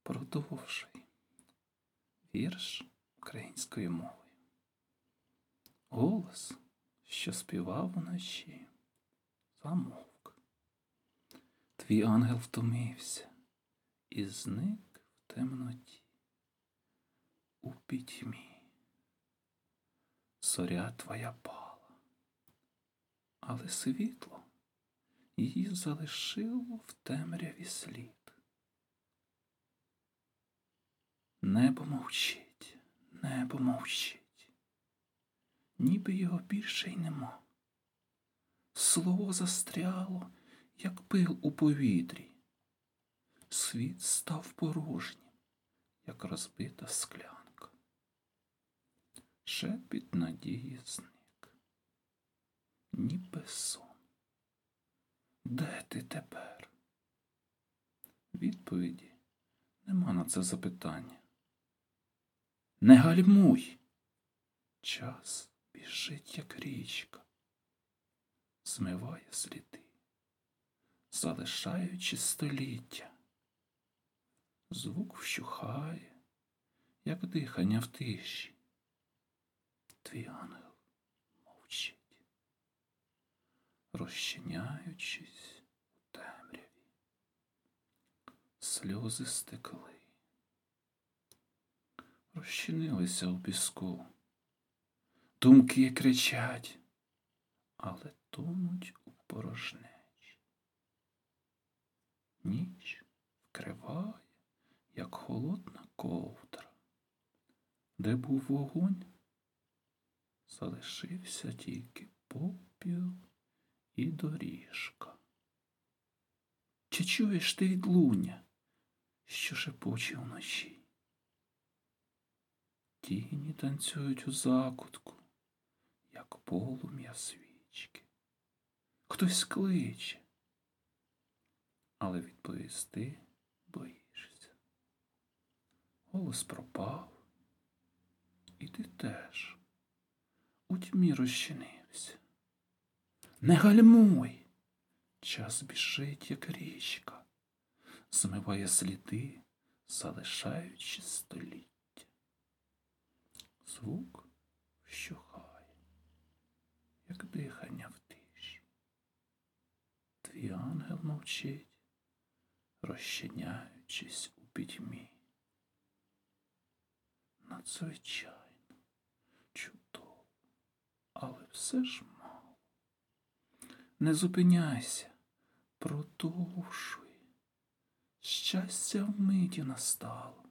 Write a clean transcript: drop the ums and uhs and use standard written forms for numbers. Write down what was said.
Продовжуй. Вірш українською мовою. Голос, що співав уночі, замовк. Твій ангел втомився і зник в темноті. У пітьмі зоря твоя пала, але світло її залишило в темряві слід. Небо мовчить, ніби його більше й нема. Слово застряло, як пил у повітрі. Світ став порожнім, як розбита склянка. Шепіт надії зник, ніби сон. Де ти тепер? Відповіді нема на це запитання. Не гальмуй! Час біжить, як річка, змиває сліди, залишаючи століття. Звук вщухає, як дихання в тиші. Твій ангел мовчить, розчиняючись у темряві. Сльози стекли, розчинилися у піску. Думки кричать, але тонуть у порожнечі. Ніч вкриває, як холодна ковдра. Де був вогонь, залишився тільки попіл і доріжка. Чи чуєш ти відлуння, що шепоче вночі? Тіні танцюють у закутку, як полум'я свічки. Хтось кличе, але відповісти боїшся. Голос пропав, і ти теж у тьмі розчинився. Не гальмуй! Час біжить, як річка, змиває сліди, залишаючи століття. Звук вщухає, як дихання в тиші. Твій ангел мовчить, розчиняючись у пітьмі. Надзвичайно, чудово, але все ж мало. Не зупиняйся, продовжуй. Щастя вмиті настало.